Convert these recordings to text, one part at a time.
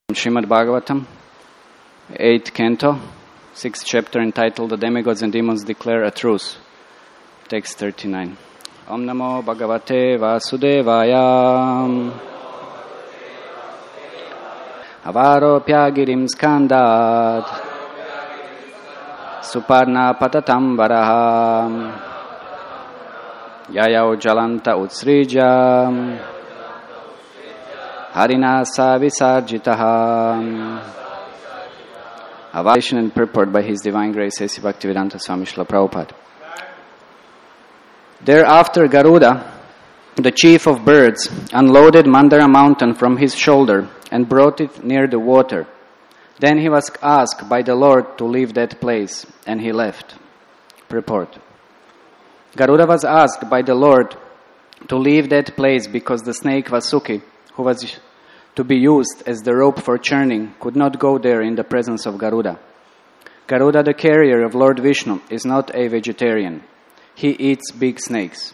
Srimad Bhagavatam, 8th canto, 6th chapter, entitled The Demigods and Demons Declare a Truce. Text 39. Om Namo Bhagavate Vasudevaya. Avaropya girim skandad Suparna patatam varaham Yayau jalanta utsrija Harinasa visarjitaha. Avation and purport by His Divine Grace A.C. Bhaktivedanta Swami Srila Prabhupada. Thereafter Garuda, the chief of birds, unloaded Mandara mountain from his shoulder and brought it near the water. Then he was asked by the Lord to leave that place, and he left. Purport. Garuda was asked by the Lord to leave that place because the snake Vasuki, who was to be used as the rope for churning, could not go there in the presence of Garuda. Garuda, the carrier of Lord Vishnu, is not a vegetarian. He eats big snakes.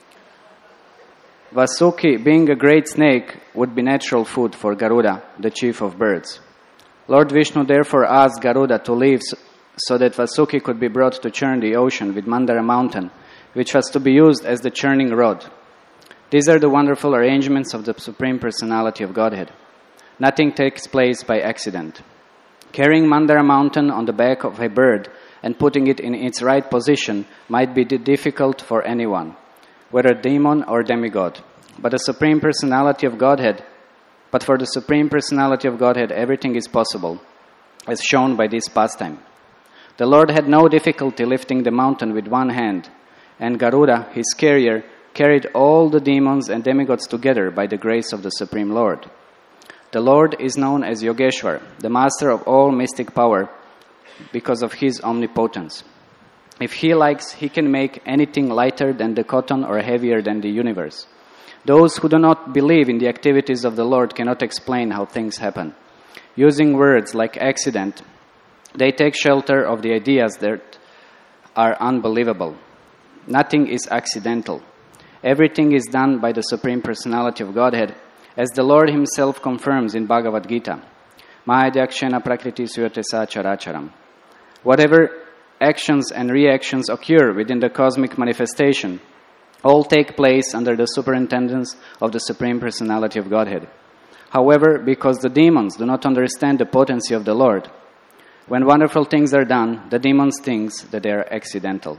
Vasuki, being a great snake, would be natural food for Garuda, the chief of birds. Lord Vishnu therefore asked Garuda to leave so that Vasuki could be brought to churn the ocean with Mandara mountain, which was to be used as the churning rod. These are the wonderful arrangements of the Supreme Personality of Godhead. Nothing takes place by accident. Carrying Mandara mountain on the back of a bird and putting it in its right position might be difficult for anyone, whether demon or demigod. But for the Supreme Personality of Godhead, everything is possible, as shown by this pastime. The Lord had no difficulty lifting the mountain with one hand, and Garuda, his carrier, carried all the demons and demigods together by the grace of the Supreme Lord. The Lord is known as Yogeshwar, the master of all mystic power, because of his omnipotence. If he likes, he can make anything lighter than the cotton or heavier than the universe. Those who do not believe in the activities of the Lord cannot explain how things happen. Using words like accident, they take shelter of the ideas that are unbelievable. Nothing is accidental. Everything is done by the Supreme Personality of Godhead, as the Lord Himself confirms in Bhagavad Gita. Mahadhyakshena prakriti suyate characharam. Whatever actions and reactions occur within the cosmic manifestation, all take place under the superintendence of the Supreme Personality of Godhead. However, because the demons do not understand the potency of the Lord, when wonderful things are done, the demons think that they are accidental.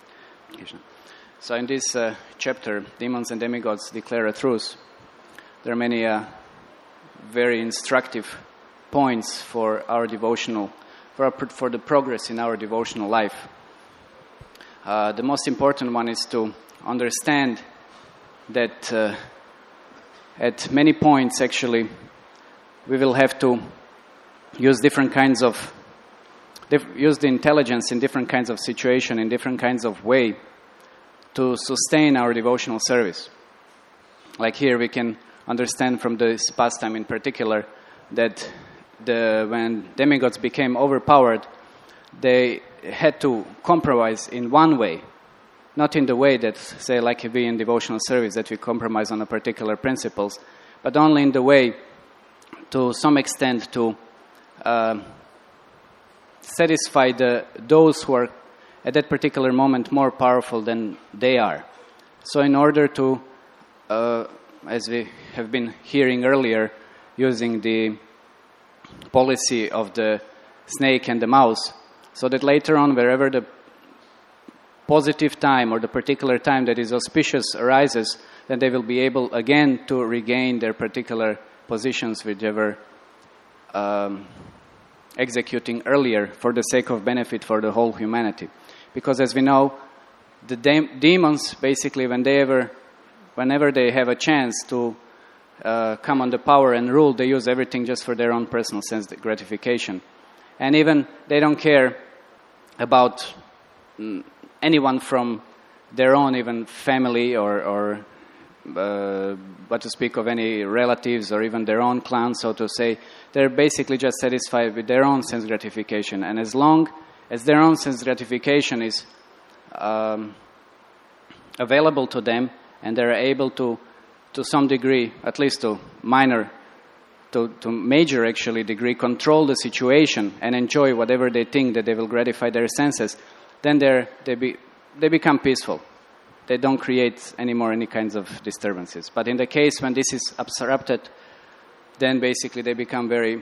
So in this chapter, Demons and Demigods Declare a Truce, there are many very instructive points for our devotional, for the progress in our devotional life. The most important one is to understand that at many points, actually, we will have to use different kinds of, use the intelligence in different kinds of situation, in different kinds of way, to sustain our devotional service. Like here we can understand from this pastime in particular that when demigods became overpowered, they had to compromise in one way, not in the way that, say, like we in devotional service, that we compromise on a particular principles, but only in the way, to some extent, to satisfy those who are at that particular moment more powerful than they are. So in order to, as we have been hearing earlier, using the policy of the snake and the mouse, so that later on, wherever the positive time or the particular time that is auspicious arises, then they will be able again to regain their particular positions which they were executing earlier for the sake of benefit for the whole humanity. Because as we know, the demons, basically, whenever they have a chance to come on the power and rule, they use everything just for their own personal sense gratification. And even they don't care about anyone from their own even family or but to speak of any relatives or even their own clan, so to say. They're basically just satisfied with their own sense gratification. And as long as their own sense gratification is available to them, and they're able to some degree, at least to minor to major actually degree control the situation and enjoy whatever they think that they will gratify their senses, then they become peaceful. They don't create anymore any kinds of disturbances. But in the case when this is obstructed, then basically they become very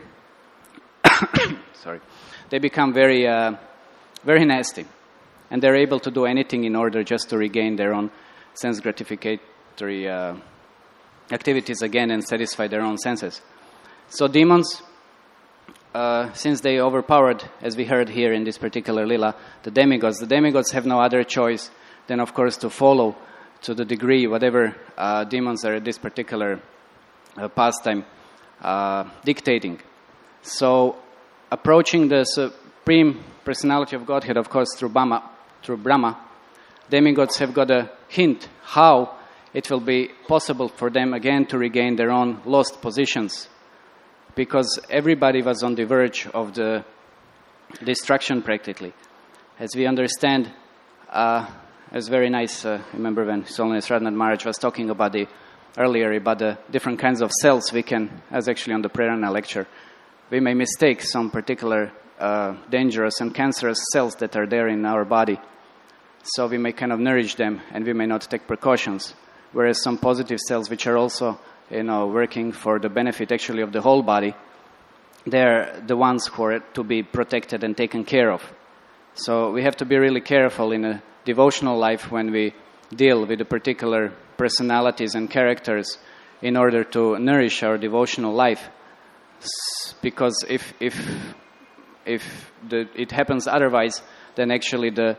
they become very very nasty, and they're able to do anything in order just to regain their own sense gratificatory activities again and satisfy their own senses. So demons, since they overpowered, as we heard here in this particular lila, the demigods have no other choice than, of course, to follow to the degree whatever demons are at this particular pastime dictating. So, approaching the Supreme Personality of Godhead, of course, through Brahma, demigods have got a hint how it will be possible for them again to regain their own lost positions, because everybody was on the verge of the destruction practically. As we understand, it's very nice, remember when His Holiness Radhanath Maharaj was talking about earlier about the different kinds of cells we can, as actually on the Prerana lecture, we may mistake some particular dangerous and cancerous cells that are there in our body. So we may kind of nourish them and we may not take precautions. Whereas some positive cells which are also, working for the benefit actually of the whole body, they're the ones who are to be protected and taken care of. So we have to be really careful in a devotional life when we deal with the particular personalities and characters in order to nourish our devotional life. Because if it happens otherwise, then actually the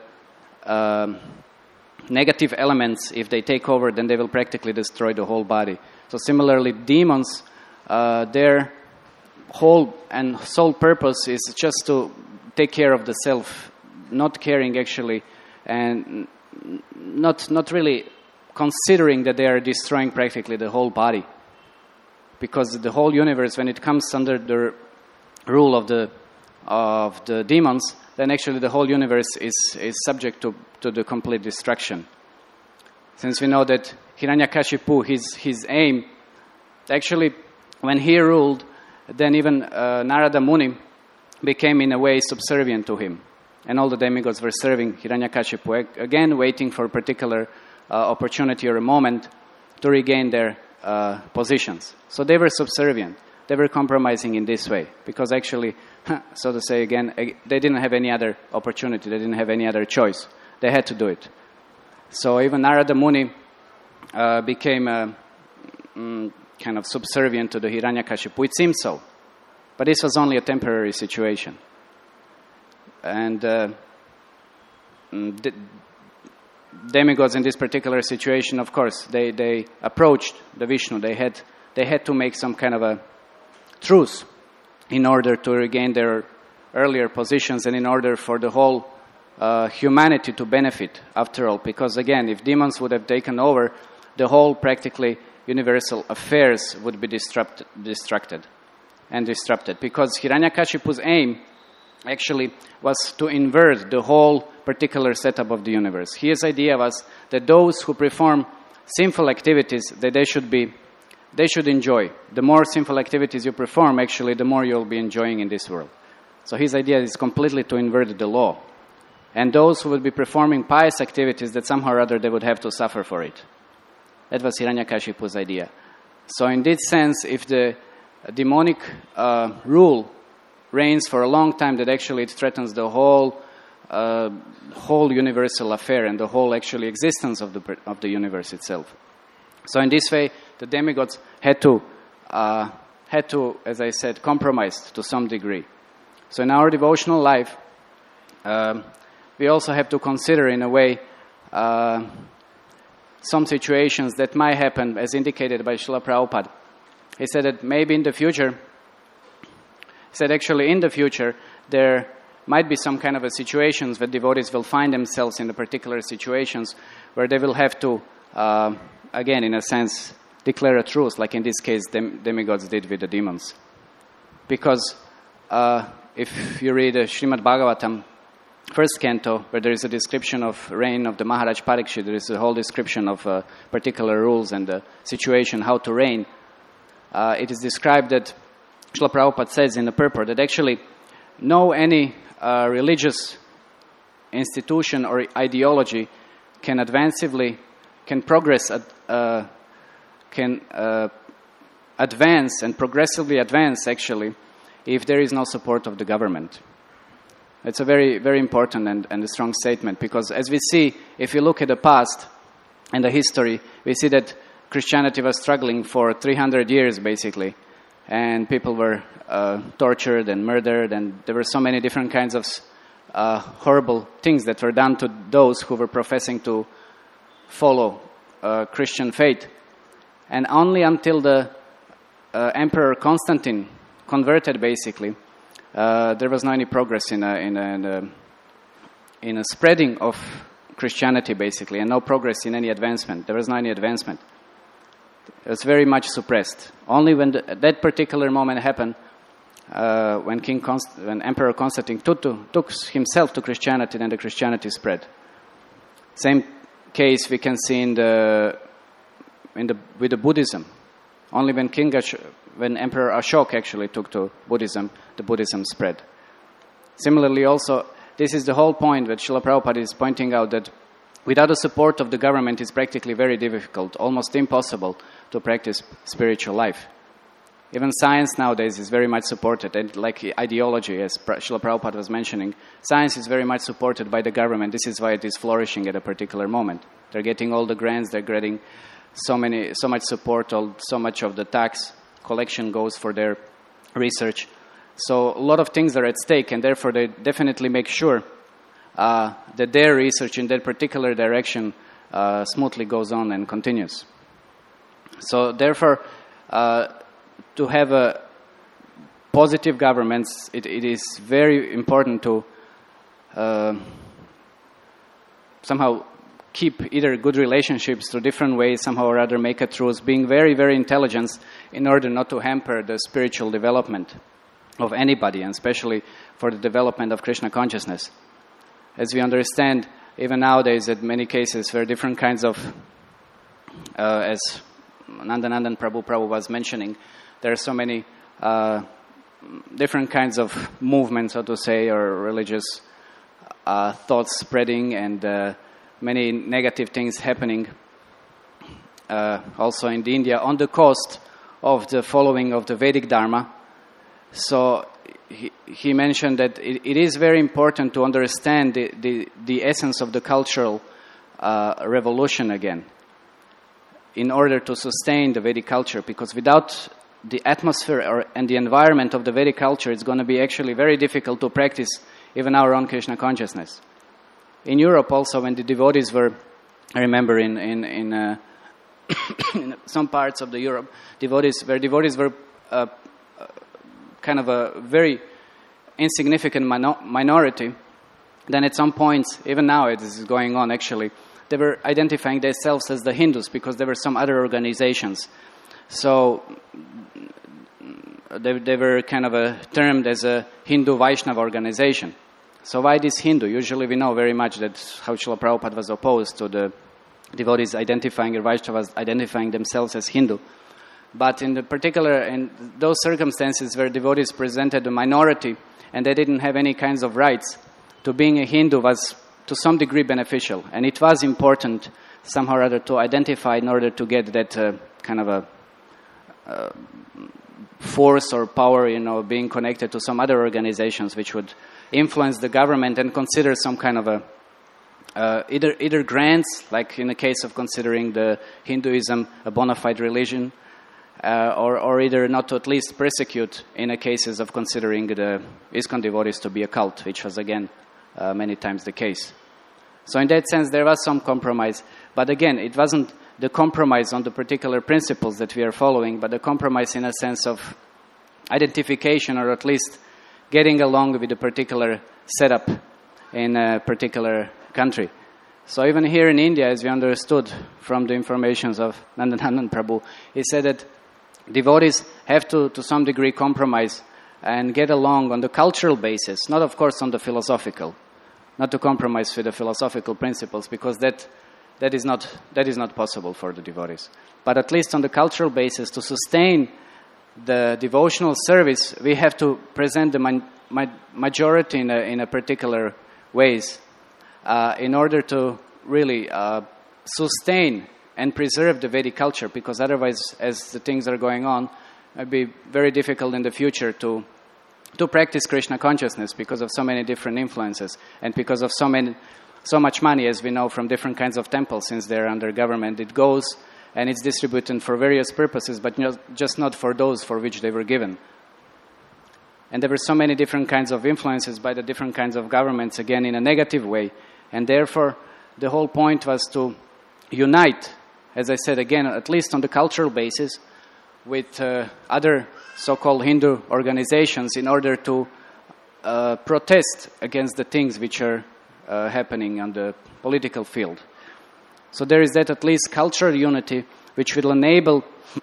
negative elements, if they take over, then they will practically destroy the whole body. So similarly, demons, their whole and sole purpose is just to take care of the self, not caring actually, and not really considering that they are destroying practically the whole body. Because the whole universe, when it comes under the rule of the demons, then actually the whole universe is subject to the complete destruction. Since we know that Hiranyakashipu, his aim, actually, when he ruled, then even Narada Muni became in a way subservient to him. And all the demigods were serving Hiranyakashipu, again waiting for a particular opportunity or a moment to regain their positions. So they were subservient. They were compromising in this way. Because actually, so to say again, they didn't have any other opportunity. They didn't have any other choice. They had to do it. So even Narada Muni became kind of subservient to the Hiranyakashipu. It seems so. But this was only a temporary situation. And demigods in this particular situation, of course, they approached the Vishnu. They had to make some kind of a truce in order to regain their earlier positions and in order for the whole humanity to benefit, after all. Because again, if demons would have taken over, the whole practically universal affairs would be disrupted. Because Hiranyakashipu's aim actually was to invert the whole particular setup of the universe. His idea was that those who perform sinful activities, that they should enjoy. The more sinful activities you perform, actually, the more you'll be enjoying in this world. So his idea is completely to invert the law. And those who would be performing pious activities, that somehow or other they would have to suffer for it. That was Hiranyakashipu's idea. So in this sense, if the demonic rule reigns for a long time, that actually it threatens the whole universal affair and the whole actually existence of the universe itself. So in this way, the demigods had to, as I said, compromise to some degree. So in our devotional life, we also have to consider in a way some situations that might happen, as indicated by Srila Prabhupada. He said that maybe in the future, there might be some kind of a situations where devotees will find themselves in the particular situations where they will have to, again, in a sense, declare a truce, like in this case, demigods did with the demons. Because if you read Srimad Bhagavatam, first canto, where there is a description of reign of the Maharaj Parikshit, there is a whole description of particular rules and the situation, how to reign. It is described that Srila Prabhupada says in the purport that actually no any religious institution or ideology can advance and progressively advance actually if there is no support of the government. It's a very, very important and a strong statement, because as we see, if you look at the past and the history, we see that Christianity was struggling for 300 years basically, and people were tortured and murdered, and there were so many different kinds of horrible things that were done to those who were professing to follow Christian faith. And only until the Emperor Constantine converted, basically, there was no any progress in a spreading of Christianity, basically, and no progress in any advancement. There was no any advancement. It was very much suppressed. Only when that particular moment happened, when Emperor Constantine took himself to Christianity, then the Christianity spread. Same case we can see with the Buddhism. Only when Emperor Ashoka actually took to Buddhism, the Buddhism spread. Similarly, also, this is the whole point that Srila Prabhupada is pointing out, that without the support of the government, it's practically very difficult, almost impossible, to practice spiritual life. Even science nowadays is very much supported, and like ideology, as Srila Prabhupada was mentioning, science is very much supported by the government. This is why it is flourishing at a particular moment. They're getting all the grants, they're getting so much support, so much of the tax collection goes for their research. So a lot of things are at stake, and therefore they definitely make sure that their research in that particular direction smoothly goes on and continues. So therefore, to have a positive governments, it is very important to somehow keep either good relationships through different ways, somehow or other make a truce, being very, very intelligent in order not to hamper the spiritual development of anybody, and especially for the development of Krishna consciousness. As we understand, even nowadays, in many cases where different kinds of, as Nandanandan Prabhu was mentioning, there are so many different kinds of movements, so to say, or religious thoughts spreading, and many negative things happening also in India on the cost of the following of the Vedic Dharma. So he mentioned that it is very important to understand the essence of the cultural revolution again in order to sustain the Vedic culture, because without the atmosphere and the environment of the Vedic culture, it's going to be actually very difficult to practice even our own Krishna consciousness. In Europe also, when the devotees were, I remember in in some parts of the Europe, devotees were kind of a very insignificant minority, then at some points, even now it is going on actually, they were identifying themselves as the Hindus because there were some other organizations. So they were kind of termed as a Hindu Vaishnava organization. So why this Hindu? Usually we know very much that how Srila Prabhupada was opposed to the devotees identifying, or Vaishnavas identifying themselves as Hindu. But in those circumstances where devotees presented a minority and they didn't have any kinds of rights, to being a Hindu was to some degree beneficial. And it was important somehow or other to identify in order to get that kind of a force or power, being connected to some other organizations which would influence the government and consider some kind of either grants, like in the case of considering the Hinduism a bona fide religion, or either not to at least persecute in the cases of considering the ISKCON devotees to be a cult, which was again many times the case. So in that sense there was some compromise, but again it wasn't the compromise on the particular principles that we are following, but the compromise in a sense of identification, or at least getting along with a particular setup in a particular country. So even here in India, as we understood from the informations of Nandanandan Prabhu, he said that devotees have to some degree compromise and get along on the cultural basis, not of course on the philosophical, not to compromise with the philosophical principles, because that is not possible for the devotees. But at least on the cultural basis, to sustain the devotional service, we have to present the majority in a particular ways in order to really sustain and preserve the Vedic culture, because otherwise, as the things are going on, it would be very difficult in the future to practice Krishna consciousness because of so many different influences and because of so much money, as we know, from different kinds of temples, since they're under government. It goes and it's distributed for various purposes, but just not for those for which they were given. And there were so many different kinds of influences by the different kinds of governments, again, in a negative way. And therefore, the whole point was to unite, as I said again, at least on the cultural basis, with other so-called Hindu organizations in order to protest against the things which are happening on the political field. So there is that at least cultural unity which will enable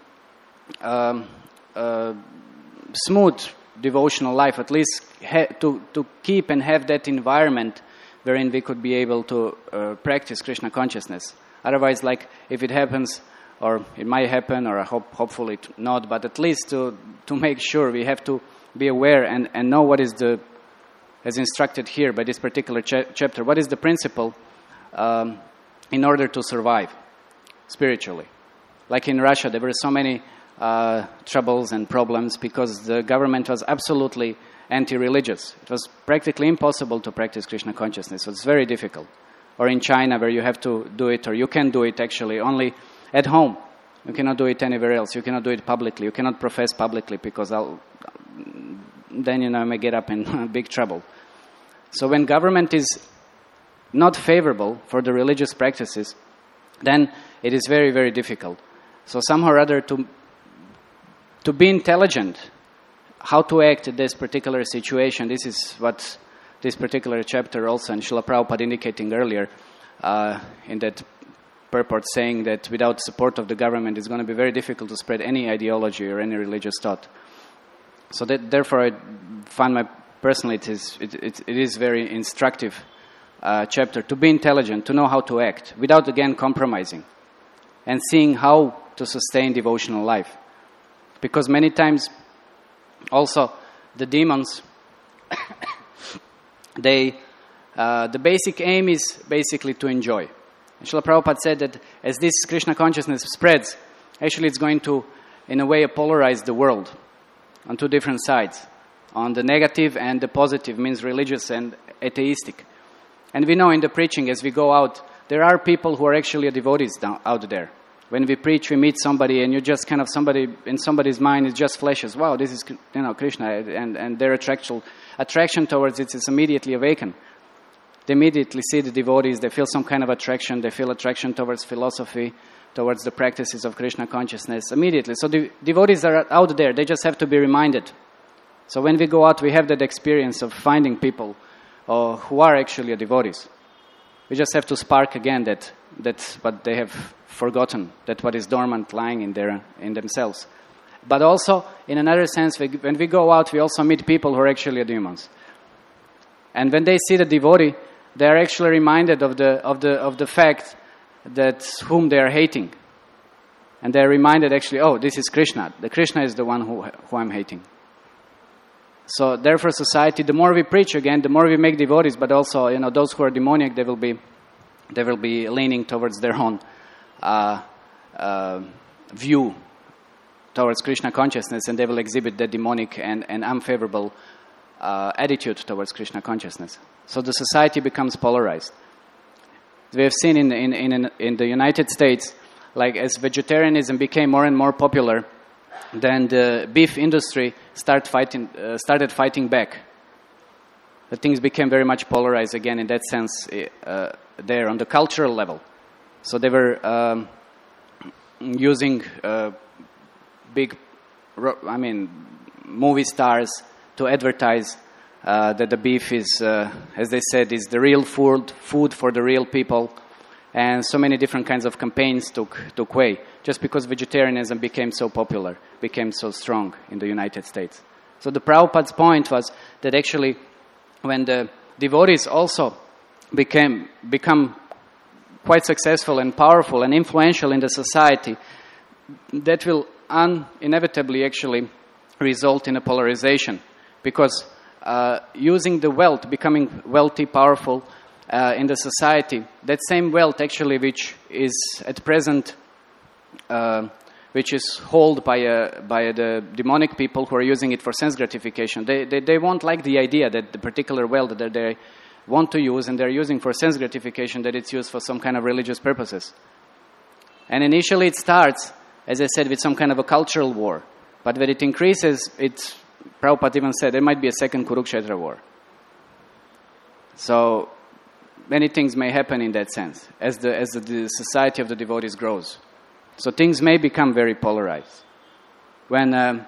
smooth devotional life, at least to keep and have that environment wherein we could be able to practice Krishna consciousness. Otherwise, like if it happens, or it might happen, or hopefully not, but at least to make sure, we have to be aware and know what is as instructed here by this particular chapter, what is the principle in order to survive spiritually. Like in Russia, there were so many troubles and problems because the government was absolutely anti-religious. It was practically impossible to practice Krishna consciousness. So it's very difficult. Or in China, where you have to do it, or you can do it actually only at home. You cannot do it anywhere else. You cannot do it publicly. You cannot profess publicly, because then I may get up in big trouble. So when government is not favorable for the religious practices, then it is very, very difficult. So somehow or other to be intelligent, how to act in this particular situation, this is what this particular chapter also, and Srila Prabhupada indicating earlier in that purport, saying that without support of the government, it's going to be very difficult to spread any ideology or any religious thought. So therefore, I find personally it is very instructive chapter to be intelligent, to know how to act without again compromising, and seeing how to sustain devotional life. Because many times also the demons, the basic aim is basically to enjoy. Srila Prabhupada said that as this Krishna consciousness spreads, actually it's going to, in a way, polarize the world on two different sides. On the negative and the positive, means religious and atheistic. And we know in the preaching, as we go out, there are people who are actually devotees out there. When we preach, we meet somebody, and you just kind of in somebody's mind, it just flashes, wow, this is Krishna, and their attraction towards it is immediately awakened. They immediately see the devotees, they feel some kind of attraction, they feel attraction towards philosophy, towards the practices of Krishna consciousness, immediately. So the devotees are out there, they just have to be reminded. So when we go out, we have that experience of finding people who are actually devotees. We just have to spark again that what they have forgotten, that what is dormant lying in themselves. But also, in another sense, when we go out, we also meet people who are actually demons. And when they see the devotee, they are actually reminded of the fact that whom they are hating. And they are reminded actually, oh, this is Krishna. The Krishna is the one who I'm hating. So therefore society, the more we preach again, the more we make devotees, but also, those who are demoniac, they will be leaning towards their own view towards Krishna consciousness, and they will exhibit the demonic and unfavorable attitude towards Krishna consciousness. So the society becomes polarized. We have seen in the United States, like as vegetarianism became more and more popular, then the beef industry started fighting back. The things became very much polarized again in that sense there on the cultural level. So they were using movie stars to advertise that the beef is, as they said, is the real food for the real people. And so many different kinds of campaigns took way, just because vegetarianism became so popular, became so strong in the United States. So the Prabhupada's point was that actually when the devotees also become quite successful and powerful and influential in the society, that will inevitably actually result in a polarization, because using the wealth, becoming wealthy, powerful in the society, that same wealth actually which is at present which is held by the demonic people who are using it for sense gratification. They won't like the idea that the particular wealth that they want to use and they're using for sense gratification, that it's used for some kind of religious purposes. And initially it starts, as I said, with some kind of a cultural war. But when it increases, Prabhupada even said there might be a second Kurukshetra war. So many things may happen in that sense as the society of the devotees grows. So things may become very polarized. When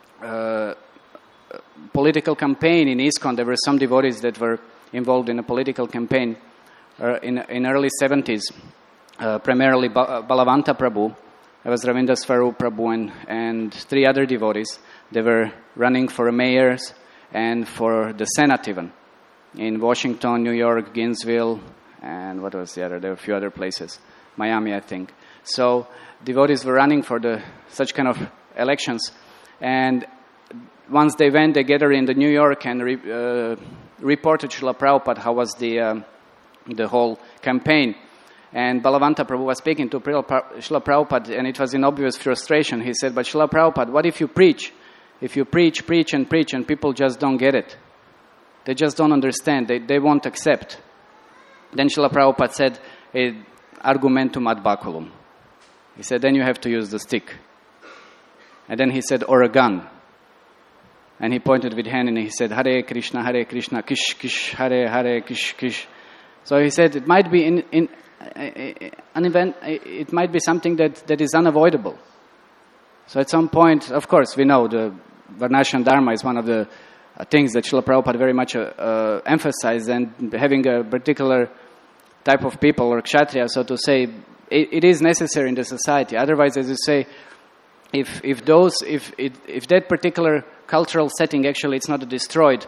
political campaign in ISKCON, there were some devotees that were involved in a political campaign in early 70s, primarily Balavanta Prabhu. There was Ravinda Swarup Prabhu and 3 other devotees. They were running for mayors and for the Senate even, in Washington, New York, Gainesville, and what was the other? There were a few other places. Miami, I think. So devotees were running for such kind of elections. And once they went, they gathered in New York and reported Srila Prabhupada how was the whole campaign. And Balavanta Prabhu was speaking to Srila Prabhupada, and it was in obvious frustration. He said, but Srila Prabhupada, what if you preach? If you preach, and people just don't get it. They just don't understand. They won't accept. Then Srila Prabhupada said, argumentum ad baculum. He said, then you have to use the stick. And then he said, or a gun. And he pointed with hand and he said, Hare Krishna, Kish, Kish, Hare, Hare, Kish, Kish. So he said, it might be an event, it might be something that is unavoidable. So at some point, of course, we know the Varnashram Dharma is one of the things that Srila Prabhupada very much emphasized, and having a particular type of people, or kshatriya, so to say, it is necessary in the society. Otherwise, as you say, if that particular cultural setting actually it's not destroyed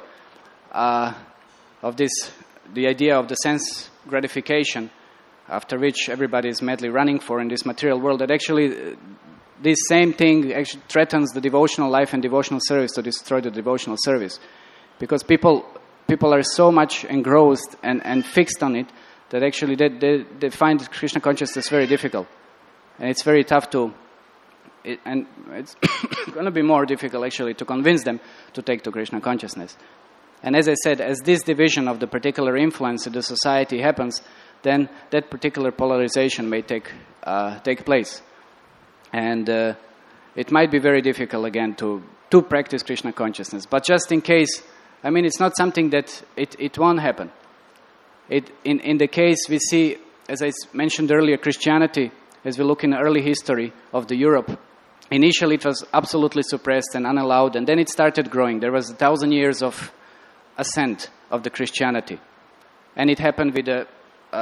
of the idea of the sense gratification, after which everybody is madly running for in this material world, that actually this same thing actually threatens the devotional life and devotional service, to destroy the devotional service. Because people are so much engrossed and fixed on it that actually they find Krishna consciousness very difficult. And it's very tough and it's going to be more difficult actually to convince them to take to Krishna consciousness. And as I said, as this division of the particular influence in the society happens, then that particular polarization may take place. And it might be very difficult again to practice Krishna consciousness. But just in case, I mean, it's not something that it won't happen. In the case we see, as I mentioned earlier, Christianity, as we look in the early history of the Europe, initially it was absolutely suppressed and unallowed, and then it started growing. There was 1,000 years of ascent of the Christianity. And it happened with the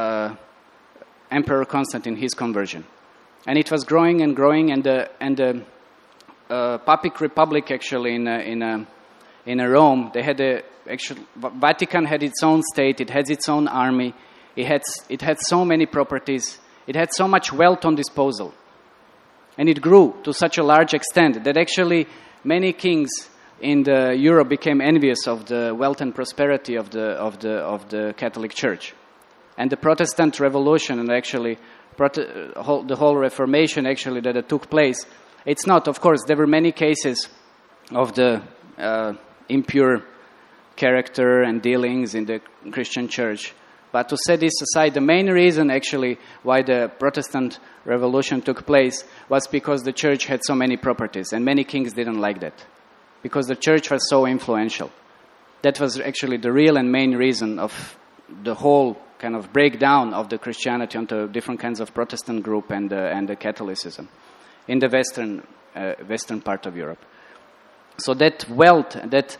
Emperor Constantine, his conversion. And it was growing and growing, and the Papic Republic actually in Rome, they had Vatican had its own state, it had its own army, it had so many properties, it had so much wealth on disposal. And it grew to such a large extent that actually many kings in Europe became envious of the wealth and prosperity of the Catholic Church. And the Protestant Revolution and actually the whole Reformation actually that took place, it's not, of course, there were many cases of the impure character and dealings in the Christian church. But to set this aside, the main reason actually why the Protestant Revolution took place was because the church had so many properties, and many kings didn't like that, because the church was so influential. That was actually the real and main reason of the whole kind of breakdown of the Christianity onto different kinds of Protestant group and the Catholicism in the western part of Europe. So that wealth, that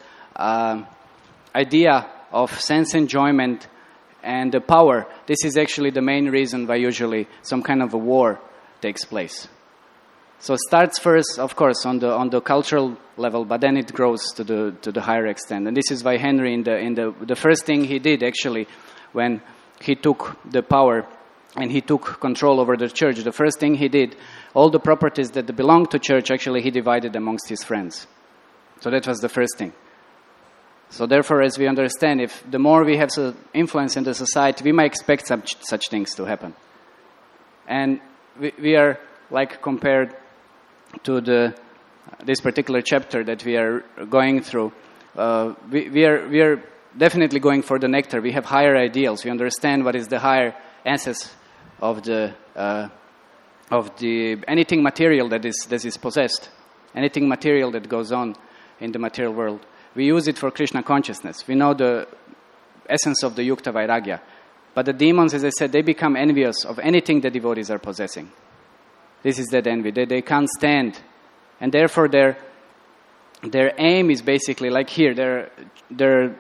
idea of sense enjoyment and the power, this is actually the main reason why usually some kind of a war takes place. So it starts first, of course, on the cultural level, but then it grows to the higher extent. And this is why Henry, in the first thing he did actually, when he took the power and he took control over the church, the first thing he did, all the properties that belonged to church, actually he divided amongst his friends. So that was the first thing. So therefore, as we understand, if the more we have influence in the society, we might expect such things to happen. And we are like compared to this particular chapter that we are going through. We are definitely going for the nectar. We have higher ideals. We understand what is the higher essence of the anything material that is possessed, anything material that goes on in the material world. We use it for Krishna consciousness. We know the essence of the Yukta Vairagya. But the demons, as I said, they become envious of anything the devotees are possessing. This is that envy. They can't stand. And therefore their aim is basically like here. They're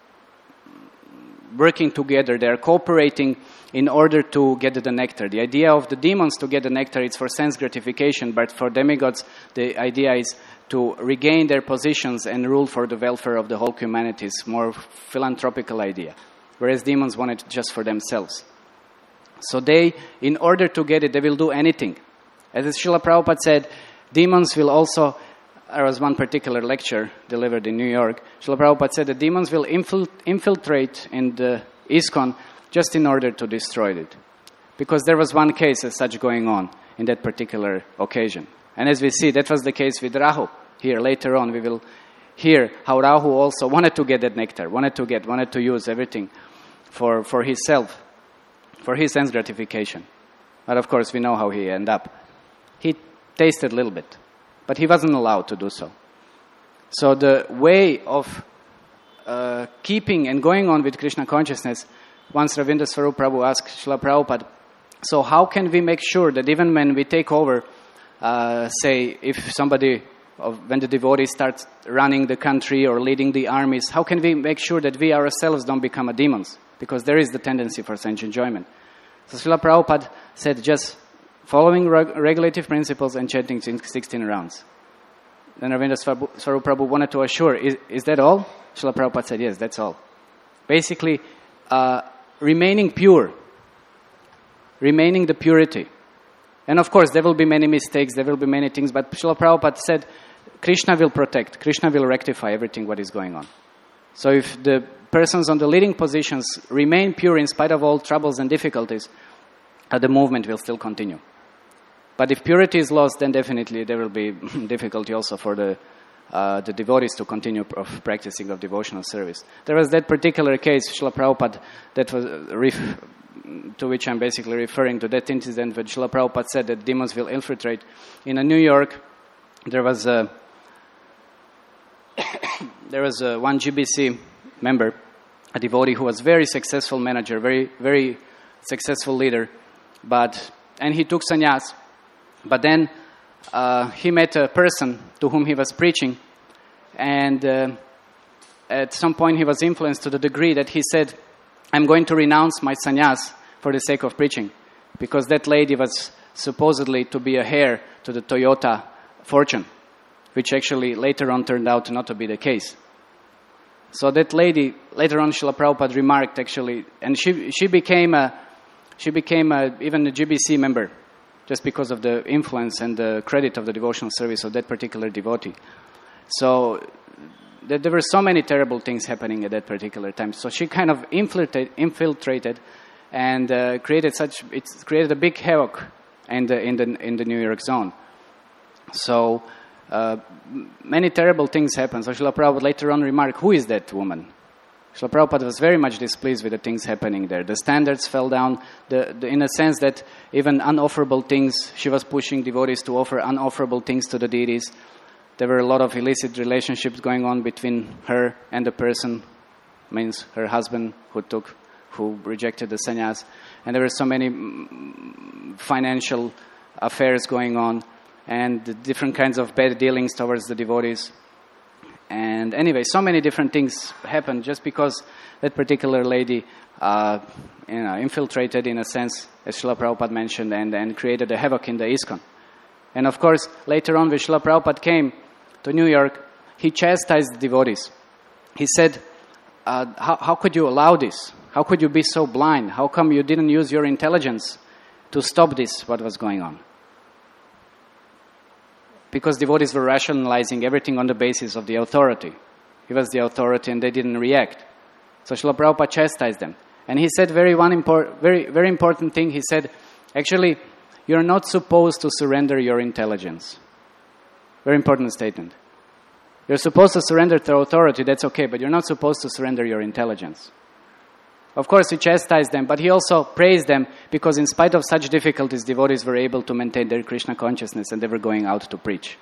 working together. They're cooperating in order to get the nectar. The idea of the demons to get the nectar is for sense gratification. But for demigods, the idea is to regain their positions and rule for the welfare of the whole humanity. It's more philanthropical idea. Whereas demons want it just for themselves. So they, in order to get it, they will do anything. As Srila Prabhupada said, demons will also, there was one particular lecture delivered in New York, Srila Prabhupada said that demons will infiltrate in the ISKCON just in order to destroy it. Because there was one case as such going on in that particular occasion. And as we see, that was the case with Rahu. Here, later on, we will hear how Rahu also wanted to get that nectar, wanted to use everything for himself, for his sense gratification. But of course, we know how he ended up. He tasted a little bit, but he wasn't allowed to do so. So the way of keeping and going on with Krishna consciousness, once Ravindra Swarup Prabhu asked Srila Prabhupada, so how can we make sure that even when we take over, say, if somebody, when the devotee starts running the country or leading the armies, how can we make sure that we ourselves don't become a demons? Because there is the tendency for sense enjoyment. So Srila Prabhupada said just following regulative principles and chanting 16 rounds. Then Ravindra Swarup Prabhu wanted to assure, is that all? Srila Prabhupada said, yes, that's all. Basically, remaining pure, remaining the purity. And of course, there will be many mistakes, there will be many things, but Srila Prabhupada said, Krishna will protect, Krishna will rectify everything what is going on. So if the persons on the leading positions remain pure in spite of all troubles and difficulties, the movement will still continue. But if purity is lost, then definitely there will be difficulty also for the devotees to continue practicing of devotional service. There was that particular case, Srila Prabhupada, that was to which I'm basically referring to that incident where Srila Prabhupada said that demons will infiltrate. In New York, there was one GBC member, a devotee who was very successful manager, very, very successful leader, and he took sannyas. But then he met a person to whom he was preaching, and at some point he was influenced to the degree that he said, I'm going to renounce my sannyas for the sake of preaching, because that lady was supposedly to be a heir to the Toyota fortune, which actually later on turned out not to be the case. So that lady, later on Srila Prabhupada remarked actually, and she became even a GBC member, just because of the influence and the credit of the devotional service of that particular devotee. So there were so many terrible things happening at that particular time. So she kind of infiltrated and created a big havoc in the New York zone. So many terrible things happened. So Srila Prabhupada later on remarked, who is that woman? Srila Prabhupada was very much displeased with the things happening there. The standards fell down, in a sense that even unofferable things, she was pushing devotees to offer unofferable things to the deities. There were a lot of illicit relationships going on between her and the person, means her husband who rejected the sannyas. And there were so many financial affairs going on and different kinds of bad dealings towards the devotees. And anyway, so many different things happened just because that particular lady infiltrated, in a sense, as Srila Prabhupada mentioned, and created a havoc in the ISKCON. And of course, later on, when Srila Prabhupada came to New York, he chastised the devotees. He said, how could you allow this? How could you be so blind? How come you didn't use your intelligence to stop this, what was going on? because devotees were rationalizing everything on the basis of the authority. He was the authority and they didn't react. So Srila Prabhupada chastised them. And he said very important thing. He said, actually, you're not supposed to surrender your intelligence. Very important statement. You're supposed to surrender to authority, that's okay, but you're not supposed to surrender your intelligence. Of course, he chastised them, but he also praised them because in spite of such difficulties, devotees were able to maintain their Krishna consciousness and they were going out to preach.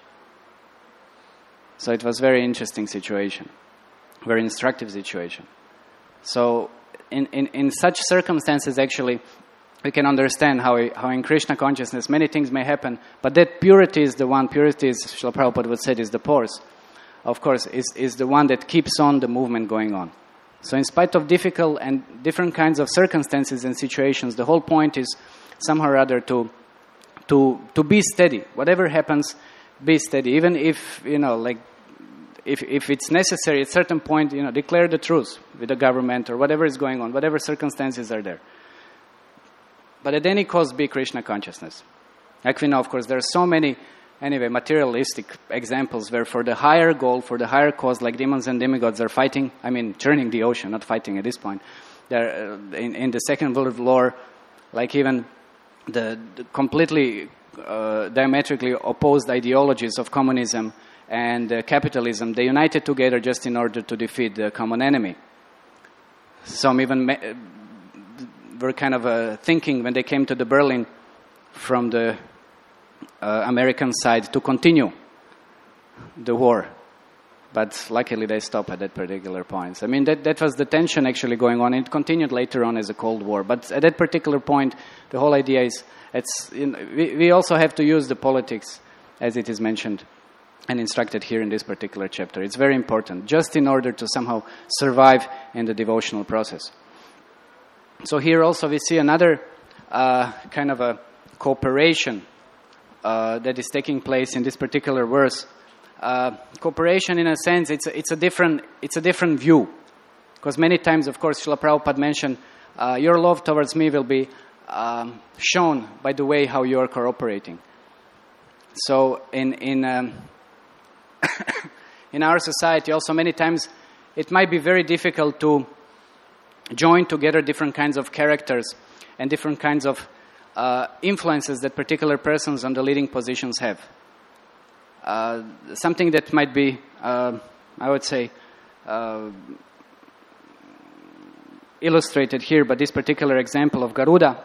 So it was a very interesting situation, very instructive situation. So in such circumstances, actually, we can understand how in Krishna consciousness many things may happen, but that purity is the one, purity is, Srila Prabhupada would say, is the force, of course, is the one that keeps on the movement going on. So in spite of difficult and different kinds of circumstances and situations, the whole point is somehow or other to be steady. Whatever happens, be steady. Even if, if it's necessary at a certain point, declare the truth with the government or whatever is going on, whatever circumstances are there. But at any cost, be Krishna consciousness. Like we know, of course, there are so many, materialistic examples where for the higher goal, for the higher cause, like demons and demigods are fighting, churning the ocean, not fighting at this point. They're in the Second World War, like even the completely diametrically opposed ideologies of communism and capitalism, they united together just in order to defeat the common enemy. Some even were kind of thinking when they came to the Berlin from the American side to continue the war. But luckily they stopped at that particular point. That was the tension actually going on. It continued later on as a Cold War. But at that particular point, the whole idea is we also have to use the politics as it is mentioned and instructed here in this particular chapter. It's very important, just in order to somehow survive in the devotional process. So here also we see another kind of a cooperation that is taking place in this particular verse. Cooperation, in a sense, it's a different view, because many times, of course, Srila Prabhupada mentioned, your love towards me will be shown by the way how you are cooperating. So in our society, also many times it might be very difficult to join together different kinds of characters and different kinds of influences that particular persons on the leading positions have. Something that might be, I would say, illustrated here by this particular example of Garuda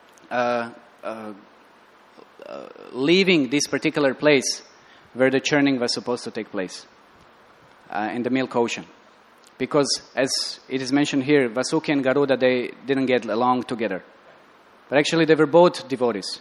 leaving this particular place where the churning was supposed to take place, in the Milk Ocean. Because, as it is mentioned here, Vasuki and Garuda, they didn't get along together. But actually, they were both devotees.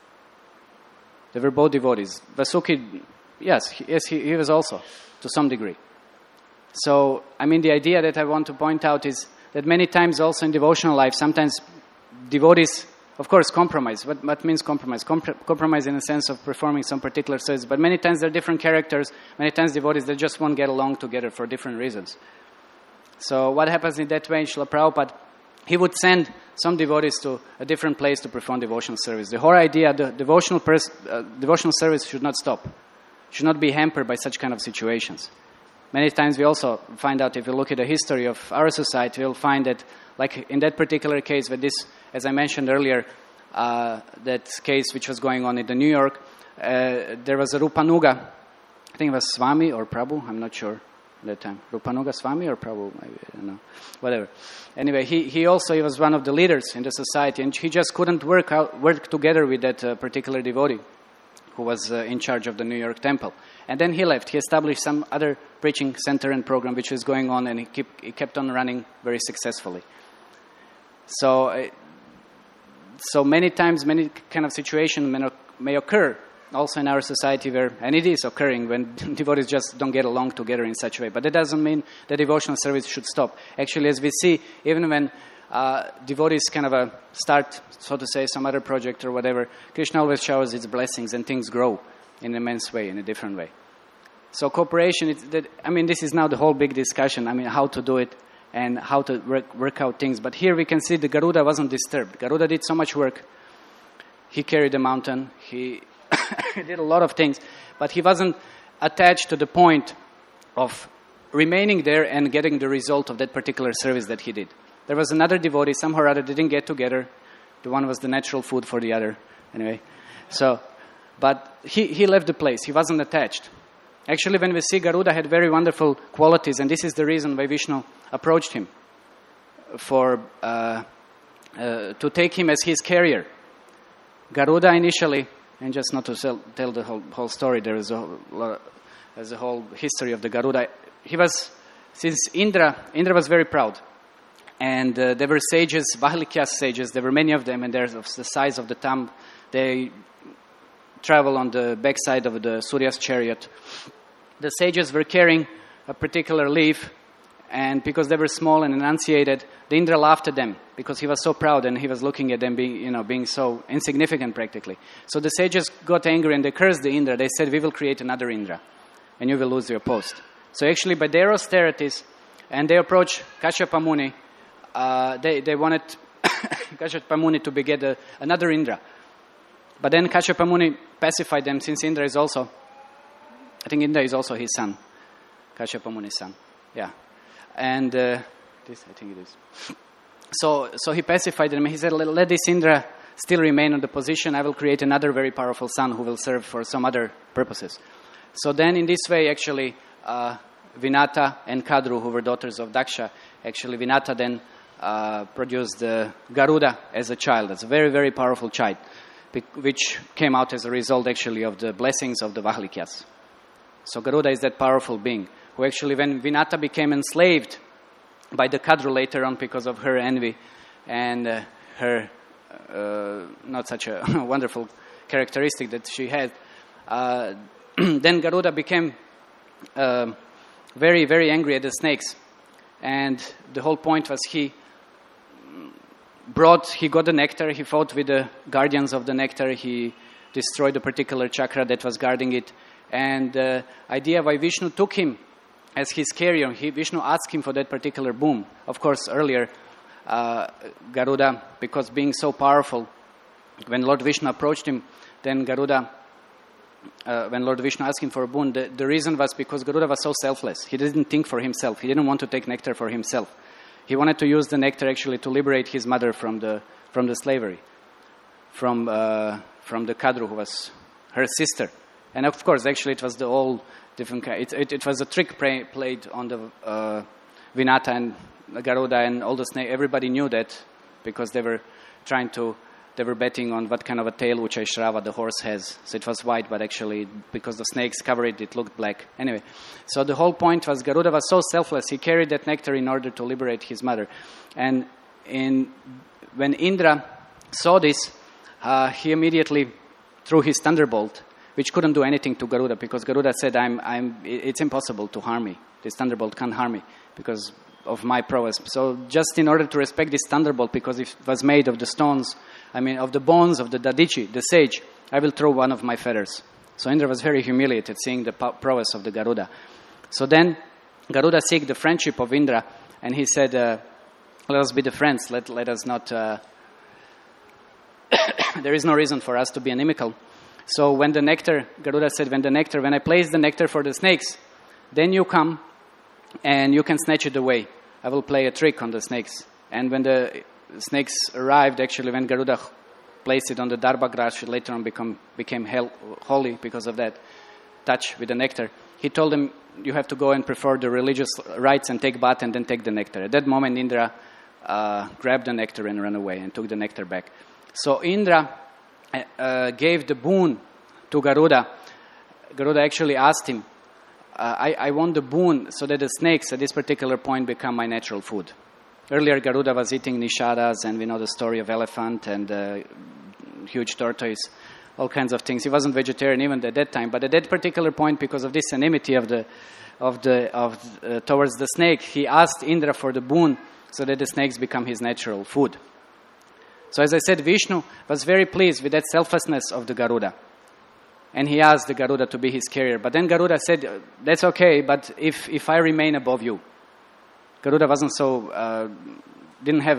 Vasuki, yes, he was also, to some degree. So, the idea that I want to point out is that many times also in devotional life, sometimes devotees, of course, compromise. What means compromise? Compromise in the sense of performing some particular service. But many times there are different characters. Many times devotees, they just won't get along together for different reasons. So what happens in that way in Srila Prabhupada, he would send some devotees to a different place to perform devotional service. The whole idea, the devotional service should not stop, should not be hampered by such kind of situations. Many times we also find out, if you look at the history of our society, we'll find that, like in that particular case, with this, as I mentioned earlier, that case which was going on in the New York, there was a Rupanuga, I think it was Swami or Prabhu, I'm not sure. That time, Rupanuga Swami or Prabhu, maybe, I don't know, whatever. Anyway, he was one of the leaders in the society, and he just couldn't work together with that particular devotee who was in charge of the New York temple. And then he left. He established some other preaching center and program which was going on, and he kept on running very successfully. So many times, many kind of situations may occur also in our society where, and it is occurring, when devotees just don't get along together in such a way. But that doesn't mean that devotional service should stop. Actually, as we see, even when devotees kind of start, so to say, some other project or whatever, Krishna always showers its blessings and things grow in an immense way, in a different way. So cooperation, this is now the whole big discussion, how to do it and how to work out things. But here we can see the Garuda wasn't disturbed. Garuda did so much work. He carried the mountain. He he did a lot of things, but he wasn't attached to the point of remaining there and getting the result of that particular service that he did. There was another devotee, somehow or other, they didn't get together. The one was the natural food for the other. Anyway, but he left the place. He wasn't attached. Actually, when we see Garuda had very wonderful qualities, and this is the reason why Vishnu approached him to take him as his carrier. Garuda initially, and just not to tell the whole story, there's a whole history of the Garuda. Since Indra was very proud, and there were sages, Vahlikyas sages, there were many of them, and they're of the size of the thumb. They travel on the backside of the Surya's chariot. The sages were carrying a particular leaf, and because they were small and enunciated, the Indra laughed at them because he was so proud and he was looking at them being so insignificant practically. So the sages got angry and they cursed the Indra. They said, "We will create another Indra, and you will lose your post." So actually, by their austerities, and they approached Kashyapa Muni, they wanted Kashyapa Muni to beget another Indra. But then Kashyapa Muni pacified them, since Indra is also, I think Indra is also his son, Kashyapa Muni's son. Yeah. And this, I think it is. So he pacified them. He said, let this Indra still remain on the position. I will create another very powerful son who will serve for some other purposes. So then in this way, actually, Vinata and Kadru, who were daughters of Daksha, actually Vinata then produced Garuda as a child, as a very, very powerful child, which came out as a result actually of the blessings of the Vahlikyas. So Garuda is that powerful being who actually, when Vinata became enslaved by the Kadru later on because of her envy and her not such a wonderful characteristic that she had, then Garuda became very, very angry at the snakes. And the whole point was he got the nectar, he fought with the guardians of the nectar, he destroyed a particular chakra that was guarding it. And the idea why Vishnu took him as his carrier, Vishnu asked him for that particular boon. Of course, earlier, Garuda, because being so powerful, when Lord Vishnu approached him, then Garuda, when Lord Vishnu asked him for a boon, the reason was because Garuda was so selfless. He didn't think for himself. He didn't want to take nectar for himself. He wanted to use the nectar actually to liberate his mother from the slavery, from the Kadru, who was her sister. And of course, actually, it was the all different. It was a trick played on the Vinata and Garuda and all the snake. Everybody knew that because they were betting on what kind of a tail Uchai-Shrava the horse has. So it was white, but actually, because the snakes covered it, it looked black. Anyway, so the whole point was Garuda was so selfless. He carried that nectar in order to liberate his mother. And when Indra saw this, he immediately threw his thunderbolt, which couldn't do anything to Garuda, because Garuda said, it's impossible to harm me. This thunderbolt can't harm me because of my prowess. So just in order to respect this thunderbolt, because it was made of the stones, of the bones of the Dadichi, the sage, I will throw one of my feathers. So Indra was very humiliated seeing the prowess of the Garuda. So then Garuda sought the friendship of Indra, and he said, let us be the friends, let us not... there is no reason for us to be inimical. So when the nectar, Garuda said, when I place the nectar for the snakes, then you come and you can snatch it away. I will play a trick on the snakes. And when the snakes arrived, actually, when Garuda placed it on the Darbhagrash, it later on became holy because of that touch with the nectar. He told them, you have to go and perform the religious rites and take bath and then take the nectar. At that moment, Indra grabbed the nectar and ran away and took the nectar back. So Indra gave the boon to Garuda. Garuda actually asked him, I want the boon so that the snakes at this particular point become my natural food. Earlier, Garuda was eating nishadas, and we know the story of elephant and huge tortoise, all kinds of things. He wasn't vegetarian even at that time, but at that particular point, because of this enmity towards the snake, he asked Indra for the boon so that the snakes become his natural food. So as I said, Vishnu was very pleased with that selflessness of the Garuda. And he asked the Garuda to be his carrier. But then Garuda said, that's okay, but if I remain above you. Garuda wasn't didn't have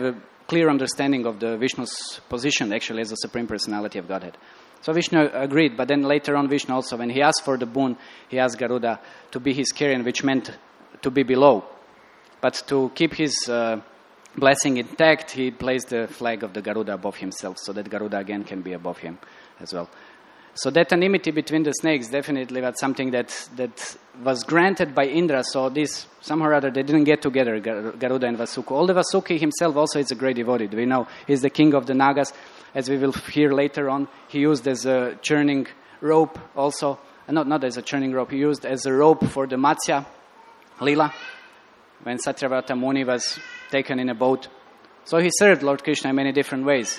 clear understanding of the Vishnu's position actually as the Supreme Personality of Godhead. So Vishnu agreed, but then later on Vishnu also, when he asked for the boon, he asked Garuda to be his carrion, which meant to be below. But to keep his blessing intact, he placed the flag of the Garuda above himself, so that Garuda again can be above him as well. So that enmity between the snakes definitely was something that was granted by Indra. So this, somehow or other, they didn't get together, Garuda and Vasuki. Although Vasuki himself also is a great devotee. We know he's the king of the Nagas. As we will hear later on, he used as a churning rope also. Not as a churning rope. He used as a rope for the Matsya Lila, when Satyavrata Muni was taken in a boat. So he served Lord Krishna in many different ways.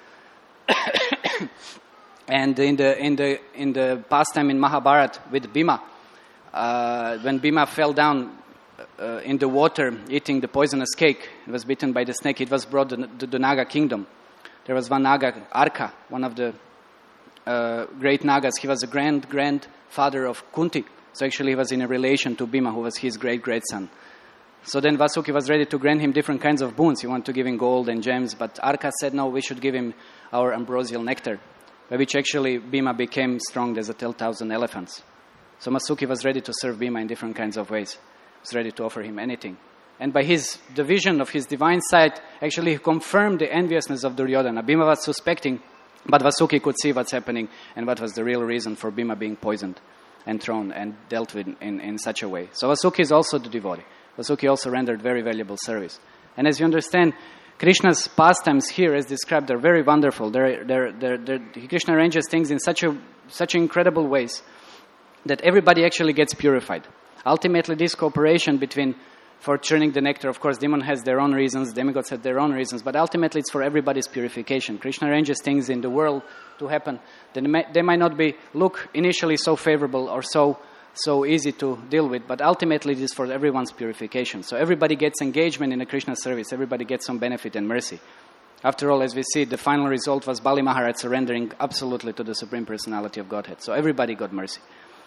And in the pastime in Mahabharata with Bhima, when Bhima fell down in the water eating the poisonous cake, it was bitten by the snake, it was brought to the Naga kingdom. There was one Naga, Arka, one of the great Nagas. He was a grandfather of Kunti. So actually he was in a relation to Bhima, who was his great-grandson. So then Vasuki was ready to grant him different kinds of boons. He wanted to give him gold and gems, but Arka said, no, we should give him our ambrosial nectar, by which actually Bhima became strong as 12,000 elephants. So Vasuki was ready to serve Bhima in different kinds of ways. He was ready to offer him anything. And by the vision of his divine sight, actually he confirmed the enviousness of Duryodhana. Bhima was suspecting, but Vasuki could see what's happening and what was the real reason for Bhima being poisoned and thrown and dealt with in such a way. So Vasuki is also the devotee. Vasuki also rendered very valuable service. And as you understand, Krishna's pastimes here, as described, are very wonderful. Krishna arranges things in such incredible ways that everybody actually gets purified. Ultimately, this cooperation for churning the nectar, of course, demon has their own reasons, demigods have their own reasons, but ultimately it's for everybody's purification. Krishna arranges things in the world to happen. They might not look initially so favorable or so easy to deal with, but ultimately it is for everyone's purification. So everybody gets engagement in the Krishna service, everybody gets some benefit and mercy. After all, as we see, the final result was Bali Maharaj surrendering absolutely to the Supreme Personality of Godhead. So everybody got mercy.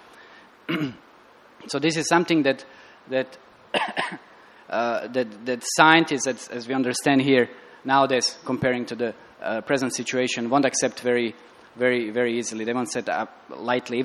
So this is something that scientists, as we understand here nowadays, comparing to the present situation, won't accept very, very, very easily. They won't set up lightly.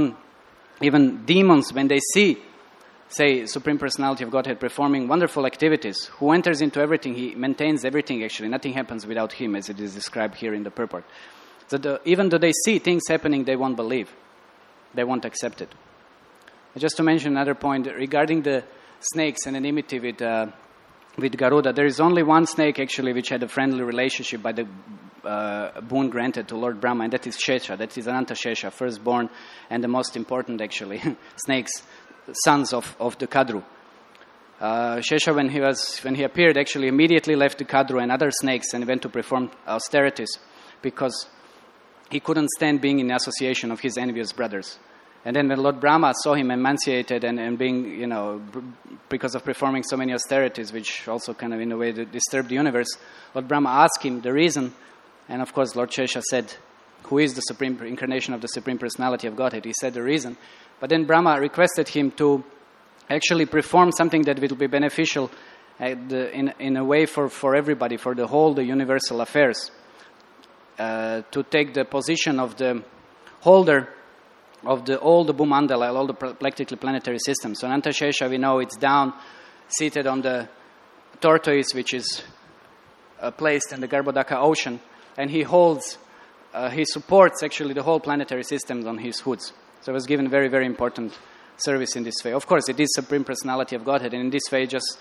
Even demons, when they see, say, Supreme Personality of Godhead performing wonderful activities, who enters into everything, he maintains everything actually. Nothing happens without him, as it is described here in the purport. So even though they see things happening, they won't believe. They won't accept it. Just to mention another point, regarding the snakes and enmity with Garuda, there is only one snake actually which had a friendly relationship by the boon granted to Lord Brahma, and that is Shesha. That is Ananta Shesha, firstborn and the most important actually snakes, sons of the Kadru. Shesha, when he appeared, actually immediately left the Kadru and other snakes and went to perform austerities because he couldn't stand being in association of his envious brothers. And then when Lord Brahma saw him emancipated and being, because of performing so many austerities, which also kind of in a way disturbed the universe, Lord Brahma asked him the reason. And of course, Lord Shesha said, who is the supreme incarnation of the Supreme Personality of Godhead? He said the reason. But then Brahma requested him to actually perform something that will be beneficial in a way for everybody, for the universal affairs. To take the position of the holder of all the Bhumandala, all the practically planetary systems. So Ananta Shesha, we know it's down, seated on the tortoise, which is placed in the Garbhodaka ocean, and he supports actually the whole planetary system on his hoods. So he was given very, very important service in this way. Of course, it is Supreme Personality of Godhead, and in this way, just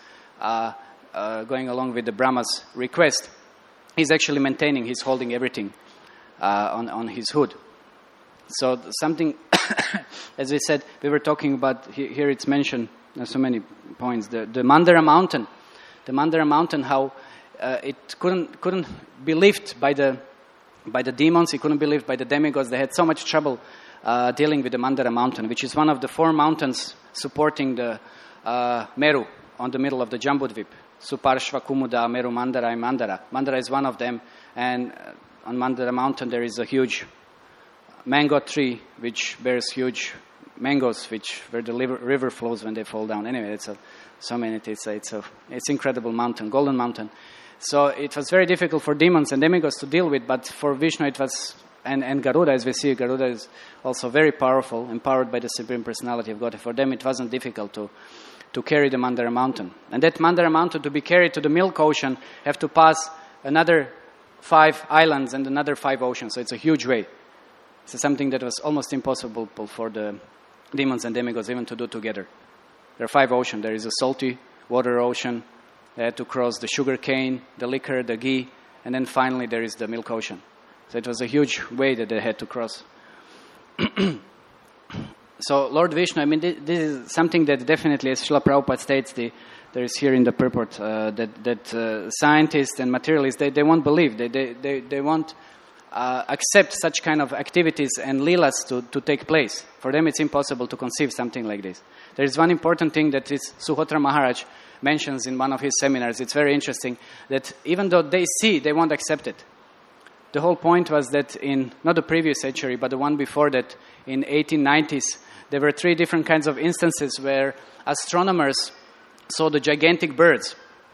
going along with the Brahma's request, he's actually maintaining, he's holding everything on his hood. So something, as we said, we were talking about, here it's mentioned, there's so many points, the Mandara mountain. The Mandara mountain, how it couldn't be lifted by the demons, it couldn't be lifted by the demigods. They had so much trouble dealing with the Mandara mountain, which is one of the 4 mountains supporting the Meru on the middle of the Jambudvip. Suparshva, Kumuda, Meru, Mandara, and Mandara. Mandara is one of them, and on Mandara mountain there is a huge mango tree which bears huge mangoes, where the river flows when they fall down. Anyway, it's incredible mountain, Golden Mountain. So it was very difficult for demons and demigods to deal with, but for Vishnu it was, and Garuda, as we see, Garuda is also very powerful, empowered by the Supreme Personality of God. For them it wasn't difficult to carry the Mandara mountain. And that Mandara mountain, to be carried to the Milk Ocean, have to pass another 5 islands and another 5 oceans. So it's a huge way. It's something that was almost impossible for the demons and demigods even to do together. There are 5 oceans. There is a salty water ocean. They had to cross the sugar cane, the liquor, the ghee, and then finally there is the Milk Ocean. So it was a huge way that they had to cross. So Lord Vishnu, I mean, this is something that definitely, as Srila Prabhupada states, there is here in the purport, that scientists and materialists, they won't believe. They won't accept such kind of activities and leelas to take place. For them it's impossible to conceive something like this. There is one important thing that is Suhotra Maharaj mentions in one of his seminars. It's very interesting that even though they see, they won't accept it. The whole point was that in, not the previous century, but the one before that, in 1890s, there were 3 different kinds of instances where astronomers saw the gigantic birds,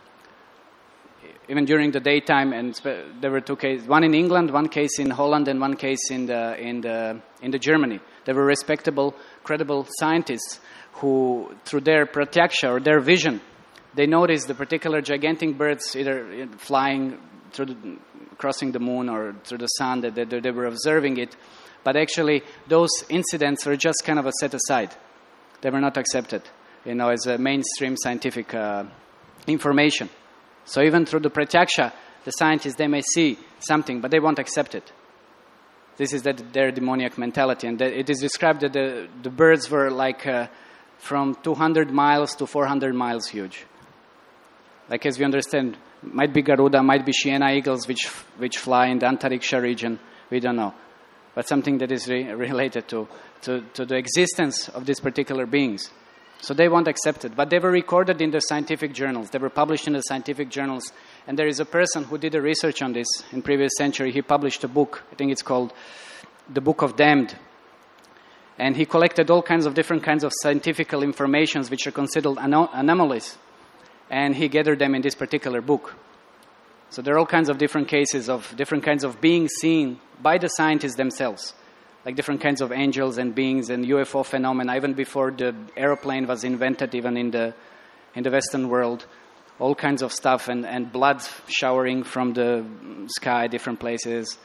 even during the daytime, and there were 2 cases, one in England, one case in Holland, and one case in the Germany. There were respectable, credible scientists who, through their pratyaksha or their vision, they noticed the particular gigantic birds either flying through crossing the moon or through the sun, that they were observing it. But actually, those incidents were just kind of set aside. They were not accepted, as a mainstream scientific information. So even through the pratyaksha, the scientists, they may see something, but they won't accept it. This is their demoniac mentality. And it is described that the birds were like from 200 miles to 400 miles huge. Like, as we understand, might be Garuda, might be Shiena eagles, which fly in the Antariksha region. We don't know. But something that is related to the existence of these particular beings. So they won't accept it. But they were recorded in the scientific journals. They were published in the scientific journals. And there is a person who did a research on this in previous century. He published a book. I think it's called The Book of Damned. And he collected all kinds of different kinds of scientific informations which are considered anomalies. And he gathered them in this particular book. So there are all kinds of different cases of different kinds of beings seen by the scientists themselves. Like different kinds of angels and beings and UFO phenomena, even before the aeroplane was invented, even in the Western world. All kinds of stuff and blood showering from the sky, different places.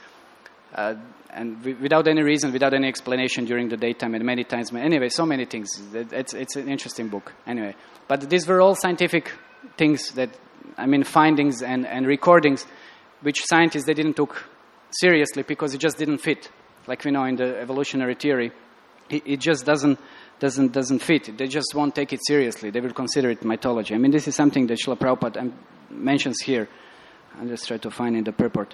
And without any reason, without any explanation during the daytime, and many times. Anyway, so many things. It's an interesting book. Anyway, but these were all scientific things findings and recordings, which scientists, they didn't took seriously because it just didn't fit. Like we know in the evolutionary theory, it just doesn't fit. They just won't take it seriously. They will consider it mythology. This is something that Srila Prabhupada mentions here. I'll just try to find in the purport.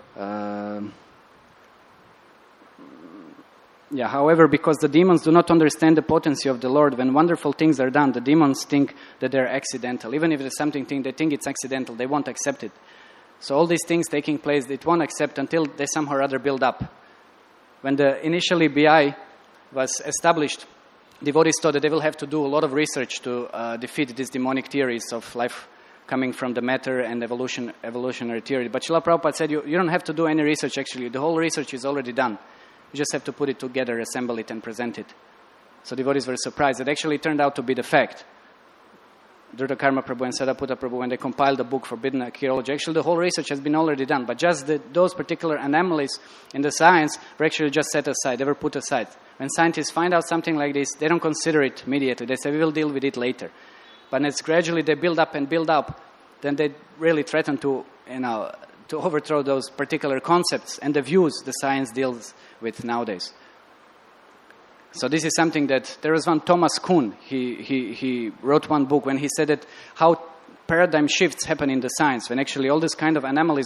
However, because the demons do not understand the potency of the Lord, when wonderful things are done, the demons think that they're accidental. Even if there's something they think it's accidental, they won't accept it. So all these things taking place, it won't accept until they somehow or other build up. When initially BI was established, devotees thought that they will have to do a lot of research to defeat these demonic theories of life coming from the matter and evolutionary theory. But Srila Prabhupada said, you don't have to do any research actually. The whole research is already done. You just have to put it together, assemble it, and present it. So devotees were surprised. It actually turned out to be the fact. Dhruta Prabhu and Sadaputa Prabhu, when they compiled the book Forbidden Archaeology, actually the whole research has been already done, but just those particular anomalies in the science were actually just set aside, they were put aside. When scientists find out something like this, they don't consider it immediately. They say, we will deal with it later. But as gradually they build up, then they really threaten to overthrow those particular concepts and the views the science deals with nowadays. So this is something that, there was one Thomas Kuhn, he wrote one book when he said that how paradigm shifts happen in the science, when actually all this kind of anomaly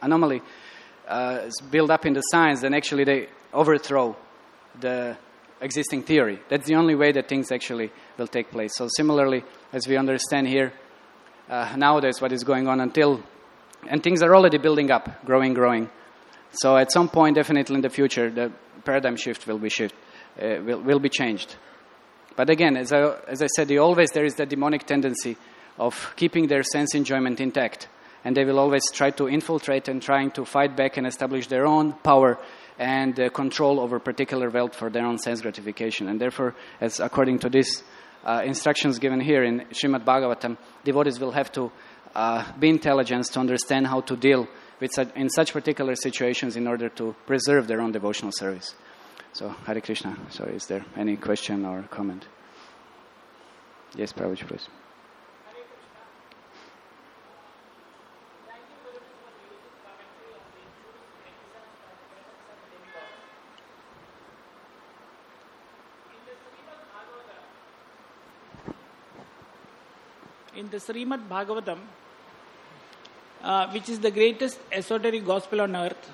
is built up in the science, then actually they overthrow the existing theory. That's the only way that things actually will take place. So similarly, as we understand here, nowadays what is going on and things are already building up, growing. So at some point, definitely in the future, the paradigm shift will be changed. But again, as I said, there is that demonic tendency of keeping their sense enjoyment intact and they will always try to infiltrate and trying to fight back and establish their own power and control over particular wealth for their own sense gratification. And therefore, as according to these instructions given here in Srimad Bhagavatam, devotees will have to be intelligent to understand how to deal with in such particular situations in order to preserve their own devotional service. So, Hare Krishna. Sorry, is there any question or comment? Yes, Prabhuji, please. In the Srimad Bhagavatam, which is the greatest esoteric gospel on earth,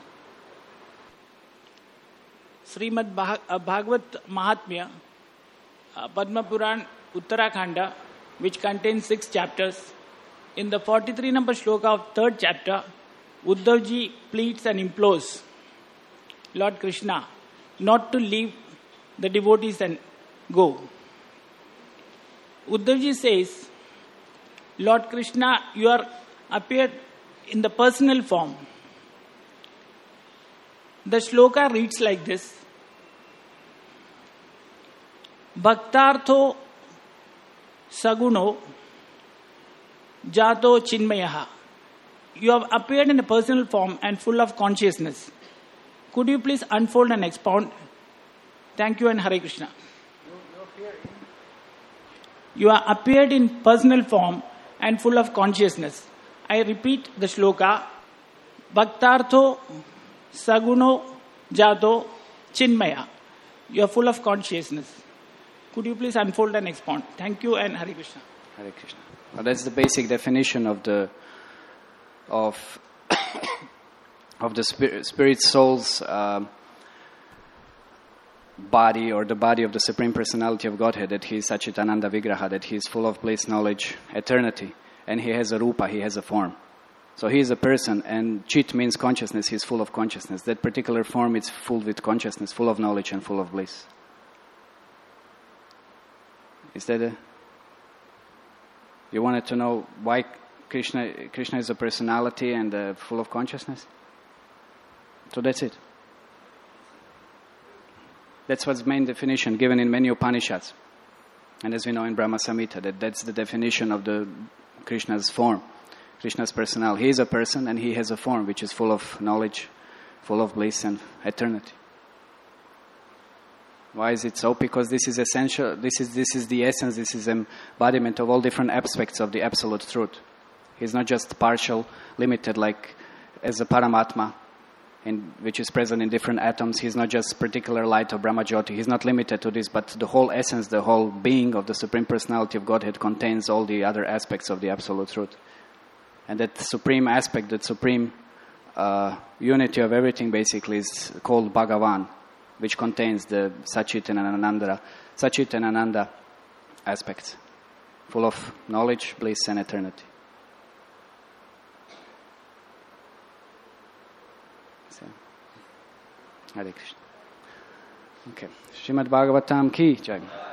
Srimad Bhagavat Mahatmya, Padma Puran Uttarakhanda, which contains 6 chapters. In the 43 number shloka of 3rd chapter, Uddhavji pleads and implores Lord Krishna not to leave the devotees and go. Uddhavji says, Lord Krishna, you are appeared in the personal form. The shloka reads like this. Bhaktartho saguno jato chinmayaha. You have appeared in a personal form and full of consciousness. Could you please unfold and expound? Thank you and Hare Krishna. You are appeared in personal form and full of consciousness. I repeat the shloka. Bhaktartho saguno jato chinmaya. You are full of consciousness. Could you please unfold and expound? Thank you and Hare Krishna. Hare Krishna. Well, that's the basic definition of the spirit soul's body, or the body of the Supreme Personality of Godhead, that he is Satchitananda Vigraha, that he is full of bliss, knowledge, eternity, and he has a rupa, he has a form. So he is a person, and chit means consciousness, he is full of consciousness. That particular form is full with consciousness, full of knowledge and full of bliss. Is that you wanted to know why Krishna is a personality and full of consciousness? So that's it. That's what's the main definition given in many Upanishads. And as we know in Brahma Samhita, that's the definition of the Krishna's form, Krishna's personality. He is a person and he has a form which is full of knowledge, full of bliss and eternity. Why is it so? Because this is essential, this is the essence, this is embodiment of all different aspects of the absolute truth. He's not just partial, limited, like as a Paramatma, which is present in different atoms. He's not just particular light of Brahma Jyoti. He's not limited to this, but the whole essence, the whole being of the Supreme Personality of Godhead contains all the other aspects of the absolute truth. And that supreme aspect, that supreme unity of everything basically is called Bhagavan, which contains the Satchit and Ananda aspects, full of knowledge, bliss and eternity. Hare Krishna. Okay. Srimad Bhagavatam ki jai.